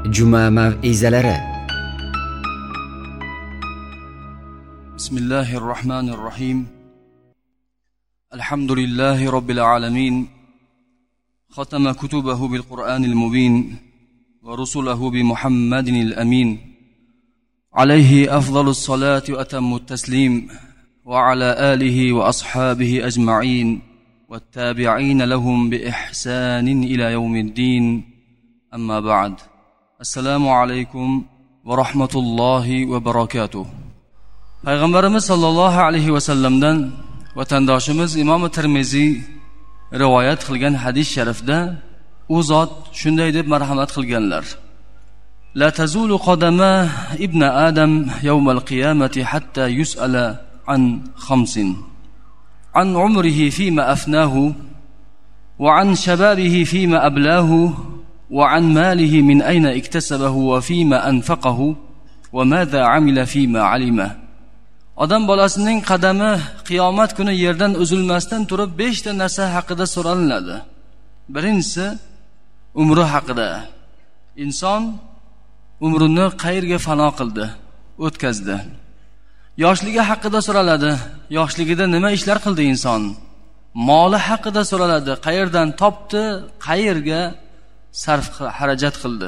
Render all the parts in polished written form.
Juma mav'izalari. Bismillahirrahmanirrahim. Alhamdulillahi rabbil alamin. Khatama kutubahu bil Qur'anil mubin wa rusulahu bi Muhammadinil amin. Alayhi afdalus salati wa atammut taslim wa ala alihi wa ashabihi ajma'in wattabi'in lahum bi ihsanin ila yawmiddin. Amma ba'd. Assalomu alaykum va rahmatullohi va barakatuh. Payg'ambarimiz sollallohu alayhi va sallamdan vatandoshimiz Imom Tirmiziy rivoyat qilgan hadis sharifda u zot shunday deb marhamat qilganlar: La tazulu qadama ibn Adam yawm al-qiyamati hatta yus'ala an khamsin. An umrihi fima afnahu wa an shababihi fima ablahu وعن ماله من أين اكتسبه وفيما أنفقه وماذا عمل فيما علمه. Odam bolasining qadami qiyomat kuni yerdan uzilmasdan turib 5 ta narsa haqida so'ralinadi. Birinchisi umri haqida. Inson umrini qayerga fano qildi, o'tkazdi. Yoshligi haqida so'raladi. Yoshligida nima ishlar qildi inson? Moli haqida so'raladi. Qayerdan topdi, qayerga sarf xarajat qildi.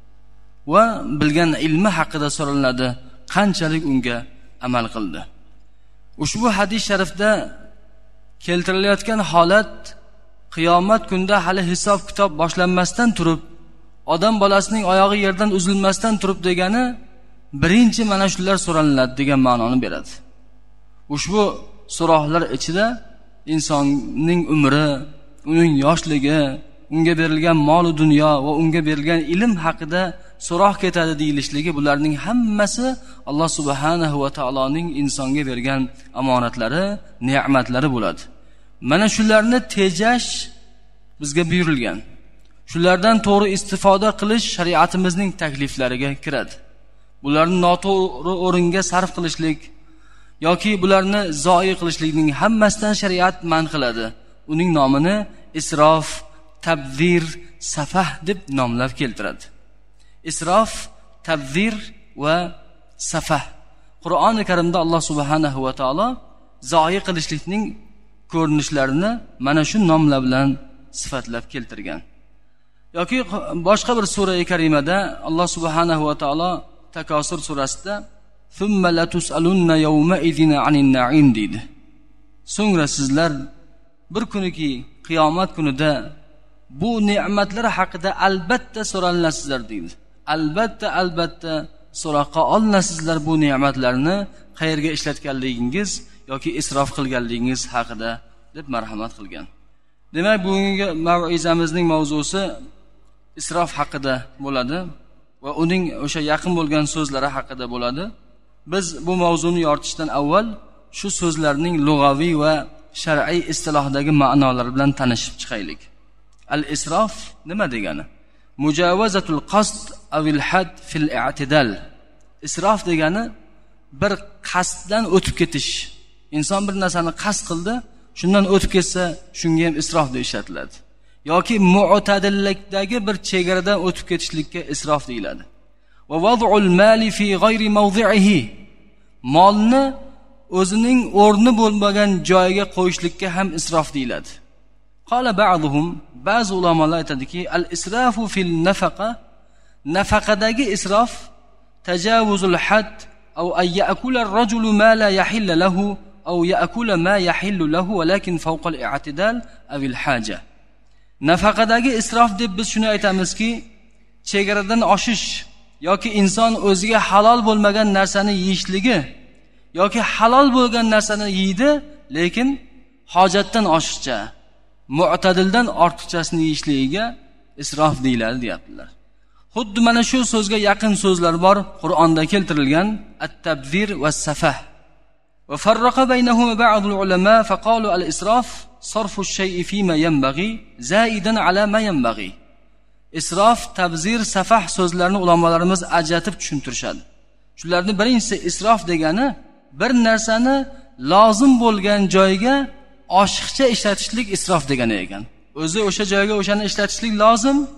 Va bilgan ilmi haqida so'ralinadi, qanchalik unga amal qildi. Ushbu hadis sharifda keltirilayotgan holat qiyomat kunida hali hisob kitob boshlanmasdan turib, odam bolasining oyog'i yerdan uzilmasdan turib degani birinchi mana shular so'ralinadi degan ma'noni beradi. Ushbu so'roqlar ichida insonning umri, uning yoshligi, unga berilgan mol dunyo va unga berilgan ilm haqida so'roq ketadi deyilishligi, bularning hammasi Alloh subhanahu va taoloning insonga bergan omonatlari, ne'matlari bo'ladi. Mana shularni tejash bizga buyurilgan. Shulardan to'g'ri istifoda qilish shariatimizning takliflariga kiradi. Bularni noto'g'ri o'ringa sarf qilishlik yoki bularni zoyi qilishlikning hammasidan shariat man qiladi. Uning nomini isrof, tabzir, safah deb nomlab keltiradi. Isrof, tabzir va safah. Qur'oni Karimda Alloh subhanahu va taolo zoyi qilishlikning ko'rinishlarini mana shu nomlar bilan sifatlab keltirgan. Yoki boshqa bir sura-i karimada Alloh subhanahu va taolo Takosur surasida "Thumma latus'alunna yawma idhin 'anin na'im" deydi. So'ngra sizlar bir kuniki qiyomat kunida bu ne'matlar haqida albatta so'ralasizlar deydi. Albatta so'roqqa olinasizlar bu ne'matlarni qayerga ishlatganligingiz yoki isrof qilganligingiz haqida deb marhamat qilgan. Demak, bugungi mav'izamizning mavzusi isrof haqida bo'ladi va uning o'sha yaqin bo'lgan so'zlari haqida bo'ladi. Biz bu mavzuni yoritishdan avval shu so'zlarning lug'aviy va shar'iy istilohdagi ma'nolari bilan tanishib chiqaylik. Al-isrof nima degani? Mujavazatul qasd avil had fil i'tidal. Isrof degani bir qasddan o'tib ketish. Inson bir narsani qasd qildi, shundan o'tib ketsa, shunga ham isrof deb ishlatiladi. Yoki mu'tadillikdagi bir chegaradan o'tib ketishlikka isrof deyiladi. Va wad'ul mali fi g'ayri mawdi'ihi. Molni o'zining o'rni bo'lmagan joyiga qo'yishlikka ham isrof deyiladi. Qala ba'dhum, ba'zi ulamolar aytadiki, al-israfu fil nafaqa, nafaqadagi isrof tajawuzul had aw ay ya'kula ar-rajulu ma la yahillu lahu aw ya'kula ma yahillu lahu walakin fawqa al-i'tidal aw al-haja. Nafaqadagi isrof deb biz shuni aytamizki, chegaradan oshish yoki inson o'ziga halol bo'lmagan narsani yeyishligi yoki halol bo'lgan narsani yeydi, lekin hojatdan oshiqcha, mu'tadildan ortiqchasini yeyishligiga isrof deyiladi deyaptilar. Xuddi mana shu so'zga yaqin so'zlar bor Qur'onda keltirilgan at-tabzir va safah. Va farraqa baynahuma ba'd al-ulama faqalu al-isrof sarfu ash-shay'i fima yanbaghi zaidan ala ma yanbaghi. Isrof, tabzir, safah so'zlarini ulamolarimiz ajratib tushuntirishadi. Shularning birinchisi isrof degani bir narsani lozim bo'lgan joyga oshiqcha ishlatishlik isrof degani ekan. O'zi o'sha joyga o'shani ishlatishlik lozim,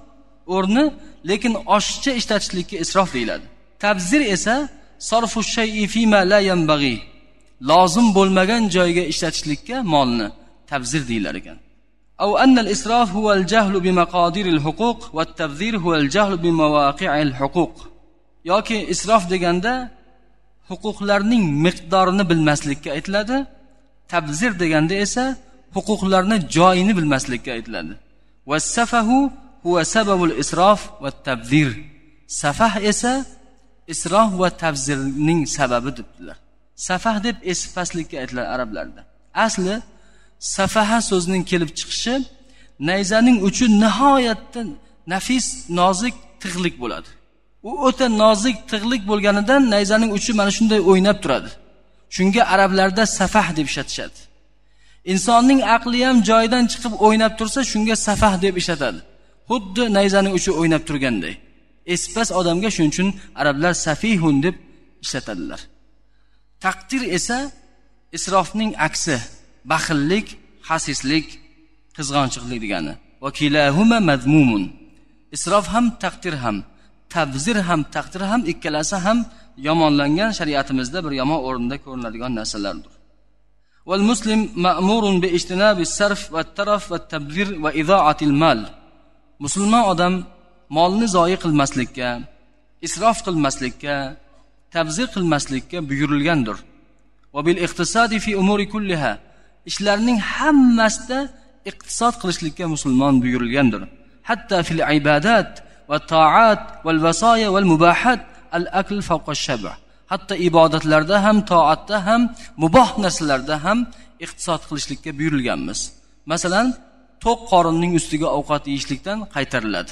o'rni, lekin oshiqcha ishlatishlikka isrof deyiladi. Tabzir esa sarfu shay'i fima la yanbaghi, lozim bo'lmagan joyga ishlatishlikka molni tabzir deyilar ekan. Aw anna al-israf huwa al-jahlu bi maqadir al-huquq va at-tabzir huwa al-jahlu bi mawaqi'i al-huquq. Yoki isrof deganda huquqlarning miqdorini bilmaslikka aytiladi. Tabzir deganda esa huquqlarning joyini bilmaslikka aytiladi. Was-safahu huwa sababul israf va at-tabzir. Safah esa isrof va tabzirning sababi debdilar. Safah deb esipaslikka aytilar arablarda. Asli safaha so'zining kelib chiqishi nayzaning uchi nihoyatda nafis, nozik, tig'lik bo'ladi. U o'ta nozik, tig'lik bo'lganidan nayzaning uchi mana shunday o'ynab turadi. Shunga arablarda safah deb ishlatishadi. Insonning aqli ham joyidan chiqib o'ynab tursa, shunga safah deb ishlatadi. Xuddi nayzaning uchi o'ynab turganday. Espas odamga shuning uchun arablar safihun deb ishlatadilar. Taqdir esa isrofning aksi, baxillik, xasislik, qizg'onchiqlik degani. Va kilahuma mazmumun. Isrof ham, taqdir ham, tabzir ham, taqdir ham ikkalasi ham yomonlangan, shariatimizda bir yomon o'rinda ko'rinadigan narsalardir. Wal muslim ma'murun bi ijtinabi sarf va taraf va tabzir va idoatil mal. Musulmon odam molni zoyi qilmaslikka, isrof qilmaslikka, tabzir qilmaslikka buyurilgandir. Va bil iqtisadi fi umuri kulliha. Ishlarning hammasida iqtisod qilishlikka musulmon buyurilgandir. Hatta fil ibadat va ta'at val vasaya val mubahat al-akl fawqa ash-shab'. Hatto ibodatlarda ham, toatda ham, muboh narsalarda ham iqtisod qilishlikka buyurilganmiz. Masalan, to'q qorinning ustiga ovqat yeyishlikdan qaytariladi.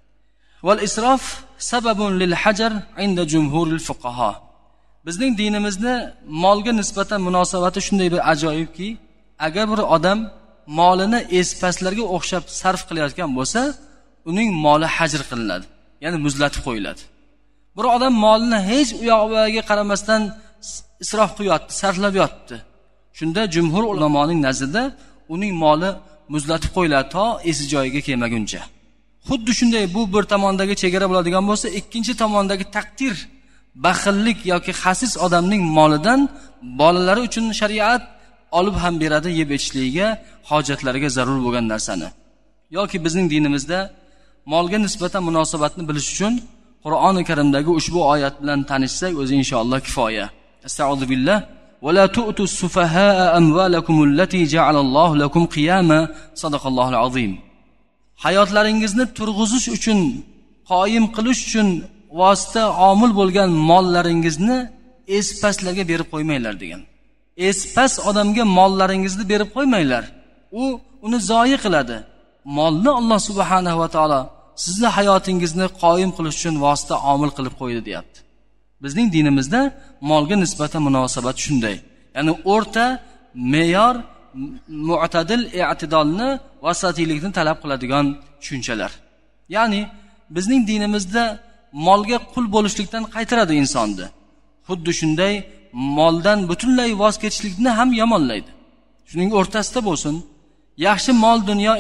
Val isrof sababun lil hajar inda jumhuril fuqaha. Bizning dinimizni molga nisbatan munosabati shunday bir ajoyibki, agar bir odam molini espaslarga o'xshab sarf qilayotgan bo'lsa, uning moli hajr qilinadi, ya'ni muzlatib qo'yiladi. Bir odam molini hech u yoq bu yoqqa qaramasdan isrof qilyapti, sarflab yotdi. Shunda jumhur ulamoning nazdida uning moli muzlatib qo'yiladi to esi joyiga kelmaguncha. Xuddi shunday bu bir tomondagi chegara bo'ladigan bo'lsa, ikkinchi tomondagi taqdir, baxillik yoki xasis odamning molidan bolalari uchun shariat olib ham beradi, yeb ichishligiga, hojatlariga zarur bo'lgan narsani. Yoki bizning dinimizda molga nisbatan munosabatni bilish uchun Qur'oni Karimdagi ushbu oyat bilan tanishsak o'zi inshaalloh kifoya. Astag'firu billah. Va la tu'tus sufahaa amwalakum allati ja'alallohu lakum qiyama. Sadaqallohul azim. Hayotlaringizni turg'izish uchun, qoyim qilish uchun vosita omil bo'lgan mollaringizni espaslarga berib qo'ymanglar degan. Espas odamga mollaringizni berib qo'ymanglar. U uni zoyi qiladi. Molni Alloh subhanahu va taolo sizni hayotingizni qoyim qilish uchun vosita omil qilib qo'ydi deyapti. Bizning dinimizda molga nisbatan munosabat shunday. Ya'ni o'rta, me'yor, mu'tadil, i'tidolni, vasatiylikni talab qiladigan tushunchalar. Ya'ni bizning dinimizda molga qul bo'lishlikdan qaytaradi insonni. Xuddi shunday moldan butunlay voz kechishlikni ham yomonlaydi. Shuning o'rtasida bo'lsin. Yaxshi mol dunyo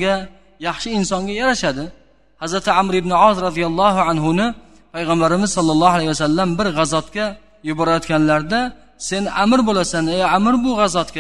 yaxshi insonga yarashadi. Hazrat Amr ibn Oz radhiyallohu anhu ni payg'ambarimiz sollallohu alayhi vasallam bir g'azotga yuborayotganlarida, sen amir bo'lasan, ey amir bu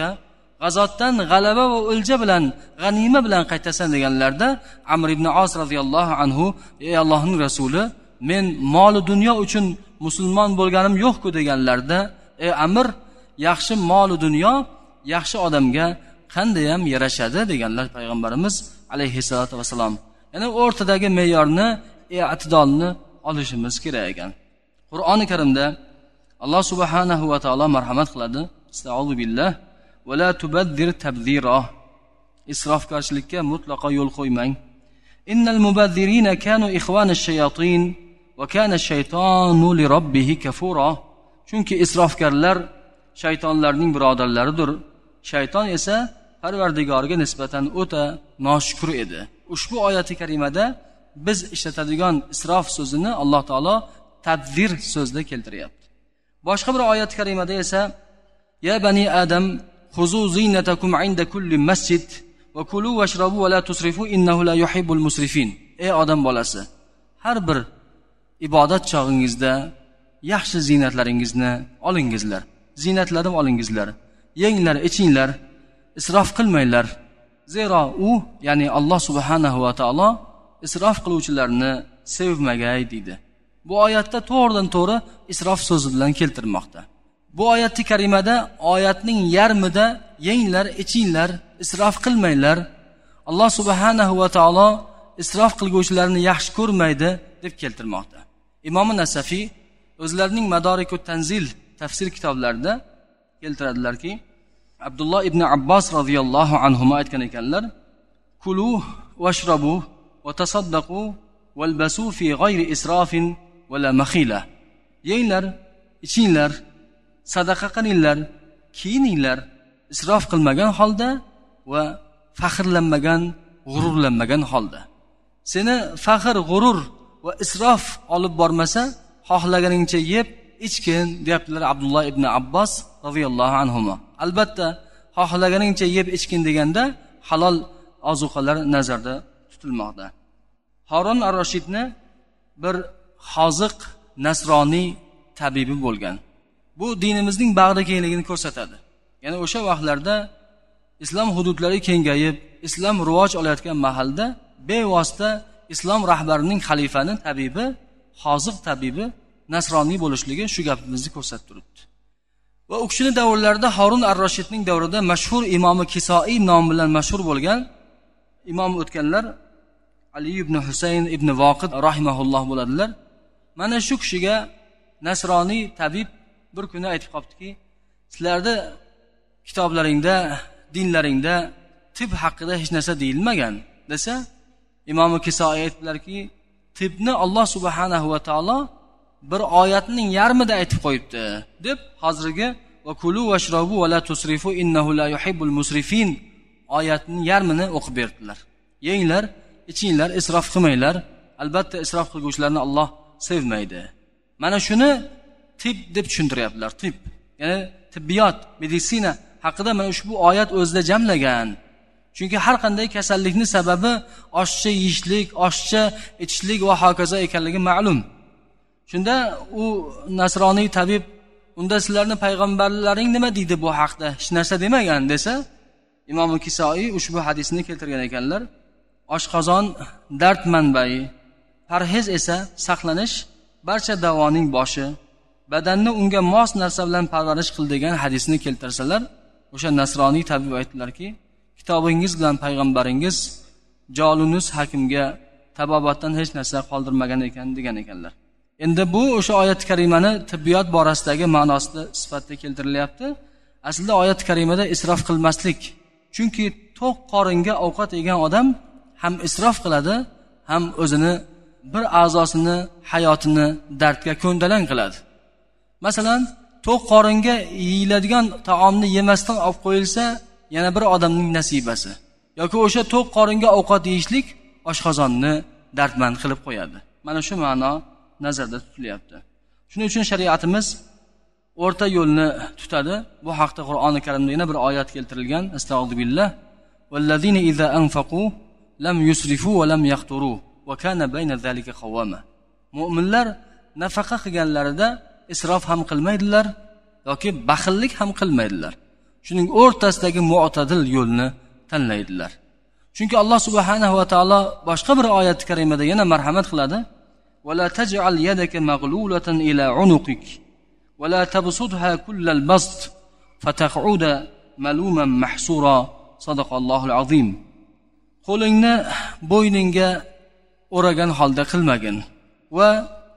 g'azotdan g'alaba va o'lja bilan, g'anima bilan qaytasan deganlarda, Amr ibn Oz radhiyallohu anhu, ey Allohning rasuli, men moli dunyo uchun musulmon bo'lganim yo'q-ku deganlarda, ey amir, yaxshi moli dunyo yaxshi odamga qanday ham yarashadi deganlar payg'ambarimiz alayhissalatu vasallam. Ya'ni o'rtadagi me'yorni, i'tidolni olishimiz kerak ekan. Qur'oni Karimda Alloh subhanahu va taolo marhamat qiladi. Astag'firu billah. Va la tubaddir tabzira. Isrofgarchilikka mutlaqo yo'l qo'ymang. Innal mubazzirina kanu ikhwanash shayatin va kana ash-shaytonu li robbihi kafura. Chunki isrofgarlar shaytonlarning birodarlaridir. Shayton esa Parvardigoriga nisbatan o'ta noshukr edi. Ushbu oyati karimada biz ishlatadigan isrof so'zini Alloh taolo tabzir so'zida keltiryapti. Boshqa bir oyat karimada esa ya bani adam khuzu zinatakum 'inda kulli masjid va kulu washrabu va la tusrifu innahu la yuhibbul musrifin. ey odam bolasi, har bir ibodat chog'ingizda yaxshi ziynatlaringizni olingizlar. Ziynatlarim olingizlar. Yenglar, ichinglar, isrof qilmanglar. Zero u, ya'ni Alloh subhanahu va taolo isrof qiluvchilarni sevmagay deydi. Bu oyatda to'g'ridan-to'g'ri isrof so'zi bilan keltirmoqda. Bu oyatni karimada oyatning yarmida yenglar, ichinglar, isrof qilmanglar. Alloh subhanahu va taolo isrof qilguvchilarni yaxshi ko'rmaydi deb keltirmoqda. Imom Nasafiy o'zlarining Madarikut Tanzil tafsir kitoblarida keltiradilarki, Abdulloh ibn Abbos radhiyallohu anhuma aytgan ekanlar: "Kulu washrabu va tasaddaqu walbasu fi g'ayri israfin wala makhila." Yenglar, ichinglar, sadaqa qilinglar, kiyininglar, isrof qilmagan holda va faxrlanmagan, g'ururlanmagan holda. Seni faxr, g'urur va isrof olib bormasa, xohlaganingcha yeb, ichgin deyaptilar Abdulloh ibn Abbos radhiyallohu anhuma. Albatta, xohlaganingcha yeb, ichgin deganda halol ozuqalar nazarda tutilmoqda. Harun ar-Rashidni bir hoziq nasroniy tabibi bo'lgan. Bu dinimizning bag'rikengligini ko'rsatadi. Ya'ni o'sha vaqtlarda islom hududlari kengayib, islom rivoj olayotgan mahalda bevosita islom rahbarining xalifani tabibi, hoziq tabibi nasroniy bo'lishligi shu gapimizni ko'rsatib turibdi. Va u kishining davrlarida Harun ar-Rashidning davrida mashhur imomi Kisoi nom bilan mashhur bo'lgan imom o'tganlar Ali ibn Husayn ibn Voqid rahimahulloh bo'ladilar. Mana shu kishiga nasroniy tabib bir kuni aytib qoptiki, sizlarda kitoblaringda, dinlaringda tib haqida hech narsa deyilmagan desa, imom Kisoi aytdilarki, tibni Alloh subhanahu va taolo bir oyatning yarmida aytib qo'yibdi deb hozirgi va kulu washrabu va la tusrifu innahu la yuhibbul musrifin oyatning yarmini o'qib berdilar. Yenglar, ichinglar, isrof qilmanglar. Albatta isrof qilguvchilarni Alloh sevmaydi. Mana shuni tib deb tushuntiryaptilar. Tib, ya'ni tibbiyot, meditsina haqida mana ushbu oyat o'zida jamlagan. Chunki har qanday kasallikning sababi oshcha yeyishlik, oshcha ichishlik va hokazo ekanligi ma'lum. Shunda u nasroniy tabib unda sizlarni payg'ambarlaring nima deydi bu haqda? Hech narsa demagan desa, Imom Kisoi ushbu hadisni keltirgan ekanlar. Oshqozon dard manbai, parhez esa saqlanish, barcha davoning boshi. Badanni unga mos narsa bilan parvarish qil degan hadisni keltirsalar, o'sha nasroniy tabib aytdilarki, kitobingiz bilan payg'ambaringiz Jolunus hakimga tabobatdan hech narsa qoldirmagan ekan degan ekanlar. Endi bu o'sha oyat karimani tibbiyot borasidagi ma'nosida sifatida keltirilyapti. Aslida oyat karimada isrof qilmaslik. Chunki to'q qoringa ovqat yegan odam ham isrof qiladi, ham o'zini bir a'zosini, hayotini dardga ko'ndalang qiladi. Masalan, to'q qoringa yeyiladigan taomni yemasdan olib qo'yilsa, yana bir odamning nasibasi. Yoki o'sha to'q qoringa ovqat yeyishlik oshqozonni dardmand qilib qo'yadi. Mana shu ma'no nazarda tutilyapti. Shuning uchun shariatimiz o'rta yo'lni tutadi. Bu haqda Qur'oni Karimda yana bir oyat keltirilgan. Astagfirullah. Vallazina iza anfaqu lam yusrifu va lam yaqturu va kana bayna zalika qawama. Mu'minlar nafaqa qilganlarida isrof ham qilmaydilar yoki baxillik ham qilmaydilar. Shuning o'rtasidagi mu'tadil yo'lni tanlaydilar. Chunki Alloh subhanahu va taolo boshqa bir oyat karimada yana marhamat qiladi. ولا تجعل يدك مغلولة إلى عنقك ولا تبسطها كل البسط فتقعد ملوما محسورا صدق الله العظيم. Qo'lingni bo'yningga o'ragan holda qilmagin va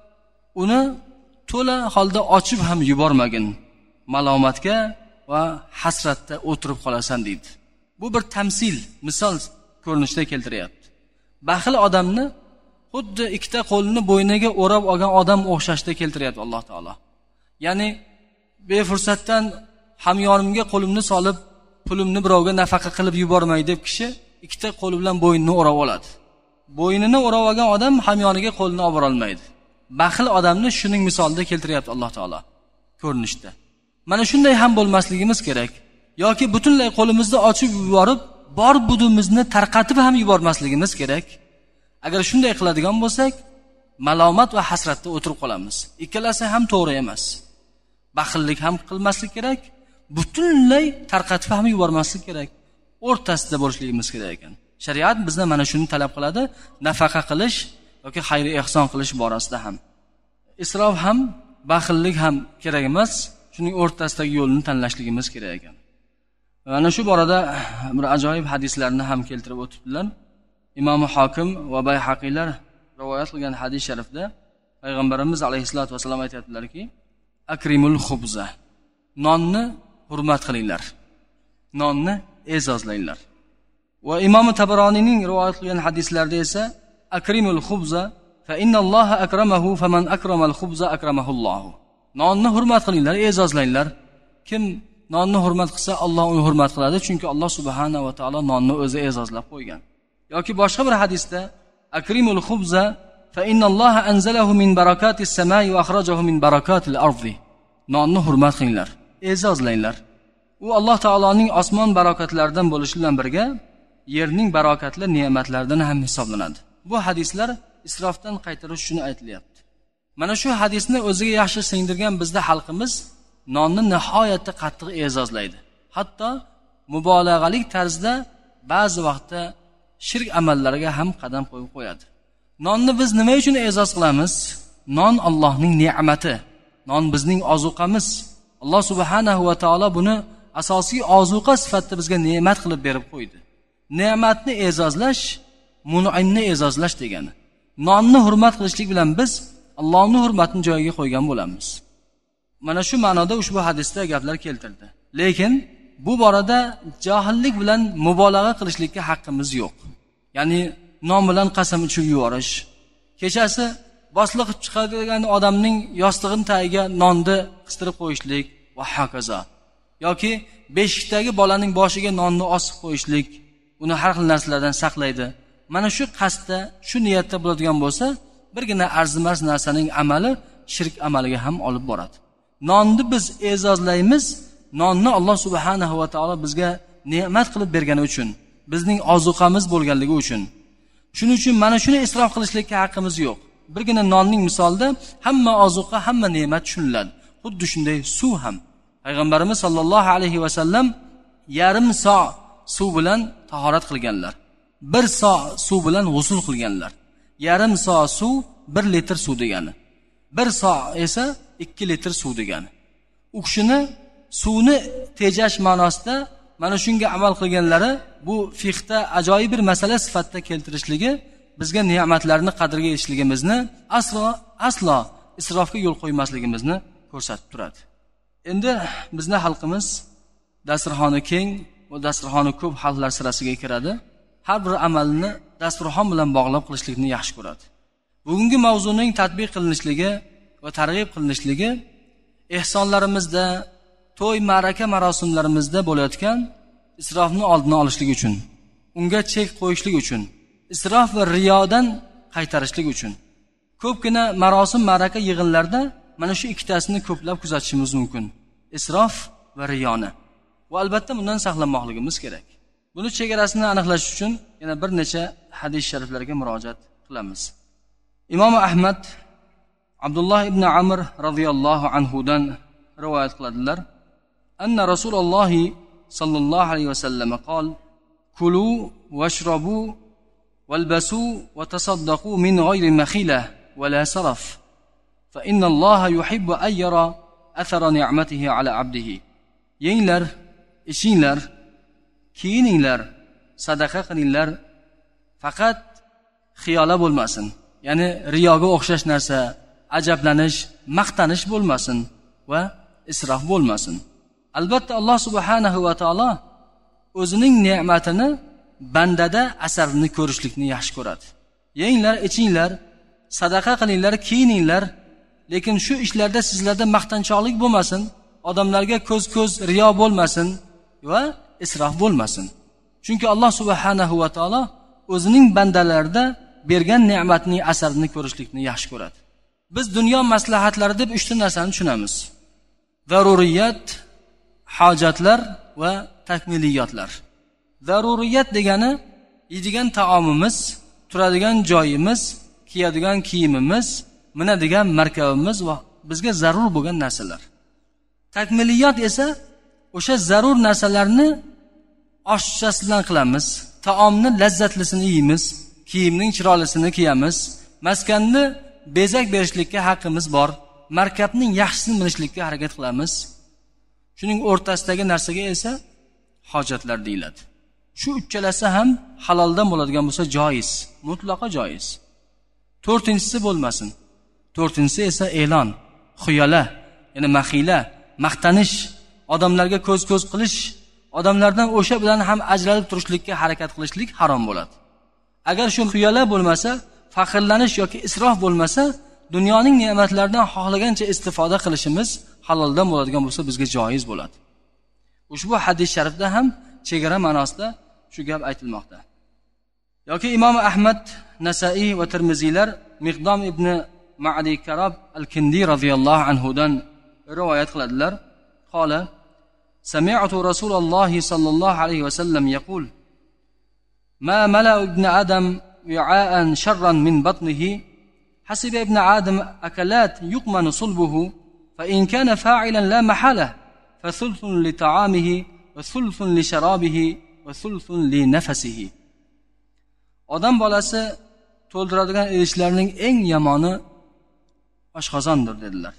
uni to'la holda ochib ham yubormagin. Malomatga va hasratda o'tirib qolasan deydi. Bu bir tamsil, misol ko'rinishda keltiryapti. Baxil odamni xuddi ikkita qo'lini bo'yniga o'rab olgan odam o'xshashda keltiryapti Alloh taolo. Ya'ni befursatdan hamyonimga qo'limni solib, pulimni birovga nafaqa qilib yubormay deb kishi ikkita qo'li bilan bo'ynini o'rab oladi. Bo'ynini o'rab olgan odam hamyoniga qo'lini olib bora olmaydi. Baxil odamni shuning misolida keltiryapti Alloh taolo ko'rinishda. Mana shunday ham bo'lmasligimiz kerak. Yoki butunlay qo'limizni ochib yuborib, bor budimizni tarqatib ham yubormasligimiz kerak. Agar shunday qiladigan bo'lsak, malomat va hasratda o'tirib qolamiz. Ikkalasi ham to'g'ri emas. Baxillik ham qilmaslik kerak, butunlay tarqatib ham yubormaslik kerak. O'rtasida bo'lishligimiz kerak ekan. Shariat bizdan mana shuni talab qiladi, nafaqa qilish yoki xayr ehson qilish borasida ham. Isrof ham, baxillik ham kerak emas. Shuning o'rtasidagi yo'lni tanlashligimiz kerak ekan. Mana shu borada bir ajoyib hadislarni ham keltirib o'tibdilar. Imom Hokim va Bayhaqiylar rivoyat qilgan hadis sharifda payg'ambarimiz alayhisolatu vasallam aytadilarki: "Akrimul xubza." Nonni hurmat qilinglar. Nonni e'zozlanglar. Va Imom Tabaroniyning rivoyat qilgan hadislarida esa "Akrimul xubza fa innalloha akramahu faman akramal xubza akramahulloh." Nonni hurmat qilinglar, e'zozlanglar. Kim nonni hurmat qilsa, Alloh uni hurmat qiladi, chunki Alloh subhanahu va taolo nonni o'zi e'zozlab qo'ygan. Yoki boshqa bir hadisda "Akrimul xubza fa innalloha anzalahu min barakatis samai va akhrajahu min barakatil ardi." Nonni hurmat qilinglar, e'zozlanglar. U Alloh taoloning osmon barokatlaridan bo'lishi bilan birga yerning barokatli ne'matlaridan ham hisoblanadi. Bu hadislar isrofdan qaytarish uchun aytilyapti. Mana shu hadisni o'ziga yaxshi singdirgan bizda xalqimiz nonni nihoyatda qattiq e'zozlaydi. Hatto mubolag'alik tarzda ba'zi vaqtda shirk amallariga ham qadam qo'yib qo'yadi. Nonni biz nima uchun e'zoz qilamiz? Non Allohning ne'mati. Non bizning ozuqamiz. Alloh subhanahu va taolo buni asosiy ozuqa sifatida bizga ne'mat qilib berib qo'ydi. Ne'matni e'zozlash, mun'imni e'zozlash degani. Nonni hurmat qilishlik bilan biz Allohning hurmatini joyiga qo'ygan bo'lamiz. Mana shu ma'noda ushbu hadisda gaplar keltirdi. Lekin bu borada johillik bilan mubolag'a qilishlikka haqqimiz yo'q. Ya'ni non bilan qasam ichib yuborish, kechasi bosliq chiqadigan odamning yostig'ining tagiga nonni qistirib qo'yishlik va hokazo. Yoki beshikdagi bolaning boshiga nonni osib qo'yishlik, uni har xil narsalardan saqlaydi. Mana shu qasdda, shu niyatda bo'ladigan bo'lsa, birgina arzimas narsaning amali shirk amaliga ham olib boradi. Nonni biz e'zozlaymiz, nonni Alloh subhanahu va taolo bizga ne'mat qilib bergani uchun, bizning ozuqamiz bo'lganligi uchun. Shuning uchun mana shuni isrof qilishlikka haqqimiz yo'q. Birgina nonning misolida hamma ozuqa, hamma ne'mat tushuniladi. Xuddi shunday suv ham. Payg'ambarimiz sollallohu alayhi va sallam yarim so suv bilan tahorat qilganlar. 1 so suv bilan g'usl qilganlar. Yarim so suv 1 litr suv degani. 1 so esa 2 litr suv degani. U kishini suvni tejash ma'nosida mana shunga amal qilganlari bu fiqhda ajoyib bir masala sifatida keltirishligi bizga ne'matlarni qadriga yetishligimizni, aslo isrofga yo'l qo'ymasligimizni ko'rsatib turadi. Endi bizning xalqimiz dasturxoni keng va dasturxoni ko'p xalqlar sirasiga kiradi. Har bir amalni dasturxon bilan bog'lab qilishlikni yaxshi ko'radi. Bugungi mavzuning tatbiq qilinishligi va targ'ib qilinishligi ehsonlarimizda, to'y, ma'raka marosimlarimizda bo'layotgan isrofni oldini olishlik uchun, unga chek qo'yishlik uchun, isrof va riyodan qaytarishlik uchun. Ko'pgina marosim, ma'raka yig'inlarda mana shu ikkitasini ko'plab kuzatishimiz mumkin. Isrof va riyoni. Va albatta bundan saqlanmoqligimiz kerak. Buni chegarasini aniqlash uchun yana bir necha hadis shariflarga murojaat qilamiz. Imom Ahmad Abdullah ibn Amr radhiyallohu anhudan rivoyat qiladilar. Anna Rasululloh sallallohu alayhi vasallam qol: "Kulu washrabu walbasu wa tasaddaqu min ghayri makhila wa la saraf. Fa inna Alloha yuhibbu an yara athara ni'matihi ala 'abdihi." Yenglar, ichinglar, kiyininglar, sadaqa qilinglar, faqat xiyola bo'lmasin. Ya'ni riyoga o'xshash narsa, ajablanish, maqtanish bo'lmasin va isrof bo'lmasin. Albatta Alloh subhanahu va taolo o'zining ne'matini bandada asarini ko'rishlikni yaxshi ko'radi. Yenglar, ichinglar, sadaqa qilinglar, kiyininglar, lekin shu ishlarda sizlarda maqtanchoqlik bo'lmasin, odamlarga ko'z riyo bo'lmasin va isrof bo'lmasin. Chunki Alloh subhanahu va taolo o'zining bandalarida bergan ne'matning asarini ko'rishlikni yaxshi ko'radi. Biz dunyo maslahatlari deb 3 ta narsani tushunamiz. Zaruriyat, hojatlar va takmiliyatlar. Zaruriyat degani yeydigan taomimiz, turadigan joyimiz, kiyadigan kiyimimiz, minadigan markabimiz va bizga zarur bo'lgan narsalar. Takmiliyat esa o'sha zarur narsalarni oshchasidan qilamiz, taomni lazzatlisini yeymiz, kiyimning chiroylisini kiyamiz, maskanni bezak berishlikka haqqimiz bor, markabning yaxshisini minishlikka harakat qilamiz. Shuning o'rtasidagi narsaga esa hojatlar deyiladi. Shu uchalasi ham haloldan bo'ladigan bo'lsa joiz, mutlaqo joiz. To'rtinchisi bo'lmasin. To'rtinchisi esa e'lon, xuyala, ya'ni maxila, maqtanish, odamlarga ko'z qilish, odamlardan o'sha bilan ham ajralib turishlikka harakat qilishlik harom bo'ladi. Agar shu xuyala bo'lmasa, faxrlanish yoki isrof bo'lmasa, dunyoning ne'matlaridan xohlagancha istifoda qilishimiz haloldan bo'ladigan bo'lsa bizga joiz bo'ladi. Ushbu hadis sharifda ham chegara ma'nosida shu gap aytilmoqda. Yoki Imom Ahmad, Nasai va Tirmiziylar Miqdom ibn Ma'di Karab al-Kindi radhiyallohu anhu dan rivoyat qiladilar. Qala: Sami'tu Rasululloh sallallohu alayhi va sallam yaqul: Ma mala'u ibn Adam wi'a'an sharran min batnihi حسب ابن آدم أكلات يقمن صلبه فإن كان فاعلا لا محالة فثلث لطعامه وثلث لشرابه وثلث لنفسه. Odam bolasi to'ldiradigan idishlarning eng yomoni oshqozondir dedilar.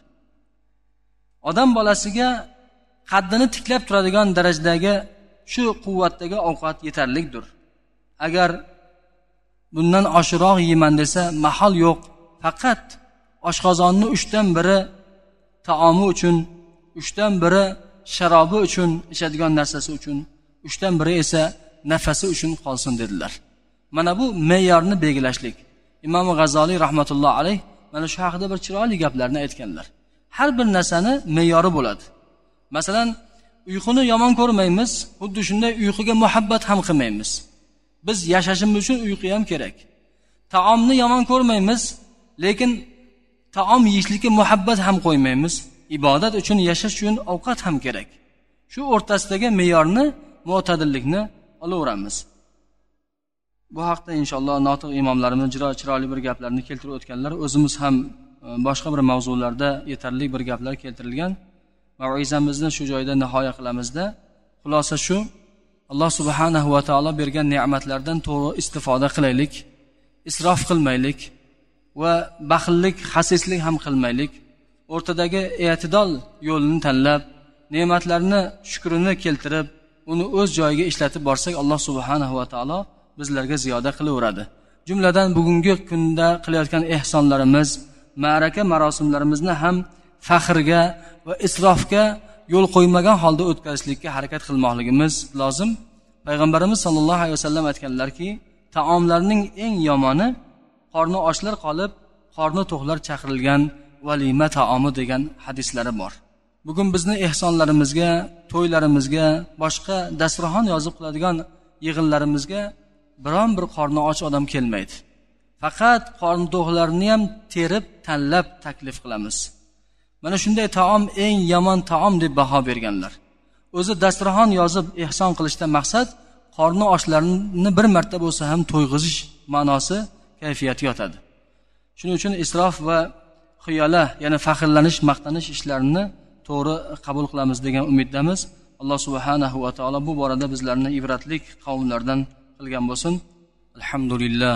Odam bolasiga qaddini tiklab turadigan darajadagi shu quvvatdagi ovqat yetarlidir. Agar bundan oshiroq yeyman desa mahol yo'q. Faqat oshqozonni 3dan biri taomi uchun, 3dan biri sharobi uchun, ichadigan narsasi uchun, 3dan biri esa nafasi uchun qolsin dedilar. Mana bu me'yorni belgilashlik. Imom G'azoliy rahmatulloh alayh mana shu haqida bir chiroyli gaplarni aytganlar. Har bir narsani me'yori bo'ladi. Masalan, uyquni yomon ko'rmaymiz, xuddi shunday uyquga muhabbat ham qilmaymiz. Biz yashashimiz uchun uyqu ham kerak. Taomni yomon ko'rmaymiz, lekin taom yeyishlikka muhabbat ham qo'ymaymiz. Ibodat uchun, yashash uchun ovqat ham kerak. Shu o'rtasidagi me'yorni, mo'tadillikni olaveramiz. Bu haqda inshaalloh notiq imomlarimiz chiroyli bir gaplarni keltirib o'tganlar. O'zimiz ham boshqa bir mavzularda yetarli bir gaplar keltirilgan. Mav'izamizni shu joyda nihoya qilamizda. Xulosa shu: Alloh subhanahu va taolo bergan ne'matlardan to'g'ri istifoda qilaylik, isrof qilmaylik va baxillik, xasislik ham qilmaylik. O'rtadagi e'tidol yo'lini tanlab, ne'matlarni shukrini keltirib, uni o'z joyiga ishlatib borsak, Alloh subhanahu va taolo bizlarga ziyoda qilaveradi. Jumladan bugungi kunda qilayotgan ehsonlarimiz, ma'raka marosimlarimizni ham faxrga va isrofga yo'l qo'ymagan holda o'tkazishlikka harakat qilmoqligimiz lozim. Payg'ambarimiz sollallohu alayhi vasallam aytganlarki, taomlarning eng yomoni qorni ochlar qolib, qorni to'qlar chaqirilgan valima taomi degan hadislari bor. Bugun bizni ehsonlarimizga, to'ylarimizga, boshqa dasturxon yozib qiladigan yig'inlarimizga biron bir qorni och odam kelmaydi. Faqat qorni to'qlarni ham terib, tanlab taklif qilamiz. Mana shunday taom eng yomon taom deb baho berganlar. O'zi dasturxon yozib ehson qilishdan maqsad qorni ochlarni bir marta bo'lsa ham to'yg'izish ma'nosi, kayfiyati yotadi. Shuning uchun isrof va xiyala, ya'ni faxrlanish, maqtanish ishlarini to'g'ri qabul qilamiz degan umiddamiz. Alloh subhanahu va taolo bu borada bizlarni ibratlik qavmlardan qilgan bo'lsin. Alhamdulillah.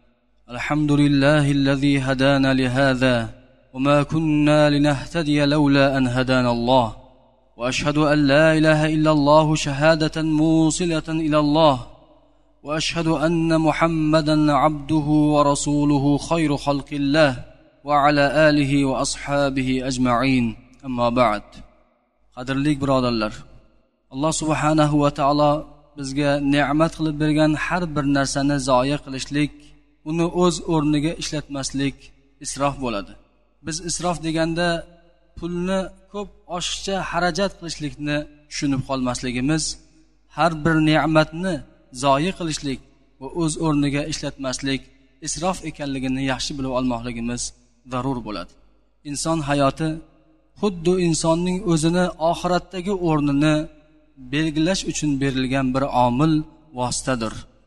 Alhamdulillahillazi hadana li hada wa ma kunna linahtadiya lawla an hadana Allah. Wa ashhadu an la ilaha illa Allah shahadatan musilatan ila Allah. Wa ashhadu anna Muhammadan abduhu wa rasuluhu khayru khalqillah wa ala alihi wa ashabihi ajma'in. Amma ba'd. Qadrli birodarlar, Alloh subhanahu va taolo bizga ne'mat qilib bergan har bir narsani zoya qilishlik, uni o'z o'rniga ishlatmaslik isrof bo'ladi. Biz isrof deganda pulni ko'p oshiqcha xarajat qilishlikni tushunib qolmasligimiz, har bir ne'matni zoya qilishlik va o'z o'rniga ishlatmaslik isrof ekanligini yaxshi bilib olmoqligimiz zarur bo'ladi. Inson hayoti xuddi insonning o'zini oxiratdagi o'rnini belgilash uchun berilgan bir omil, vositadir.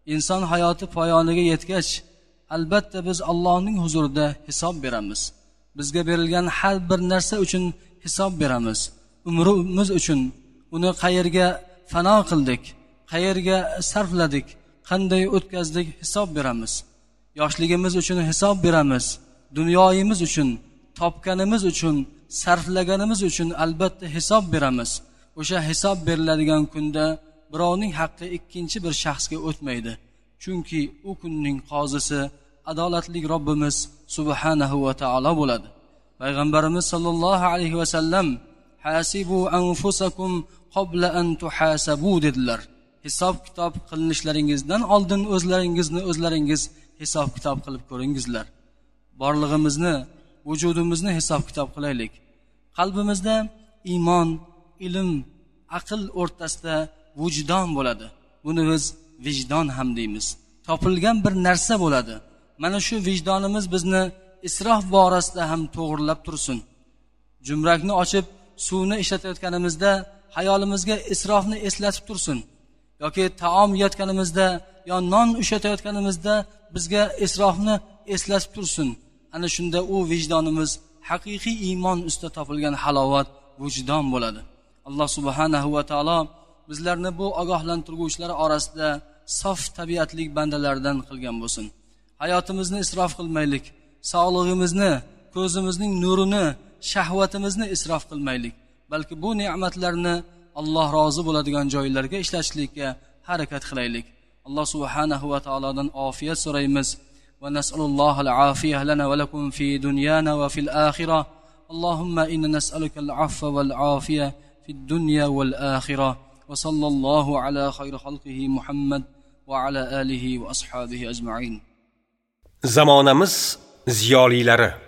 inson hayoti poyoniga yetgach, albatta biz Allohning huzurida hisob beramiz. Bizga berilgan har bir narsa uchun hisob beramiz. Umrimiz uchun uni qayerga fano qildik, qayerga sarfladik, qanday o'tkazdik hisob beramiz. Yoshligimiz uchun hisob beramiz. Dunyoyimiz uchun, topganimiz uchun, sarflaganimiz uchun albatta hisob beramiz. O'sha hisob beriladigan kunda birovning haqqi ikkinchi bir shaxsga o'tmaydi. Chunki u kunning qozisi adolatli Robbimiz subhanahu va taolo bo'ladi. Payg'ambarimiz sollallohu alayhi va sallam hasibu anfusakum qabla an tuhasabu dedilar. Hisob kitob qilinishlaringizdan oldin o'zlaringiz hisob kitob qilib ko'ringizlar. Borlig'imizni, vujudimizni hisob kitob qilaylik. Qalbimizda iymon, ilm, aql o'rtasida vijdon bo'ladi. Buni biz vijdon ham deymiz. Topilgan bir narsa bo'ladi. Mana shu vijdonimiz bizni isrof borasida ham to'g'rilab tursin. Jumrakni ochib suvni ishlatayotganimizda hayolimizga isrofni eslatib tursin. Yoki taom yeyotganimizda yo non ushlatayotganimizda bizga isrofni eslatib tursin. Ana shunda u vijdonimiz haqiqiy iymon ustida topilgan halovat vijdon bo'ladi. Alloh subhanahu va taolo bizlarni bu ogohlantiruvchilar orasida sof tabiatli bandalardan qilgan bo'lsin. Hayotimizni isrof qilmaylik. Sog'lig'imizni, ko'zimizning nurini, shahvatimizni isrof qilmaylik. Balki bu ne'matlarni Alloh rozi bo'ladigan joylarga ishlatishlikka harakat qilaylik. Alloh subhanahu va taolodan ofiyat so'raymiz. Va nas'alullohu al-afiyah lana va lakum fi dunyana va fil akhirah. Allohumma inna nas'aluka al-afwa wal afiyah fid dunya wal akhirah. Va sallallohu ala khayri xalqihi Muhammad va ala alihi va ashabihi ajma'in. Zamonamiz ziyolilari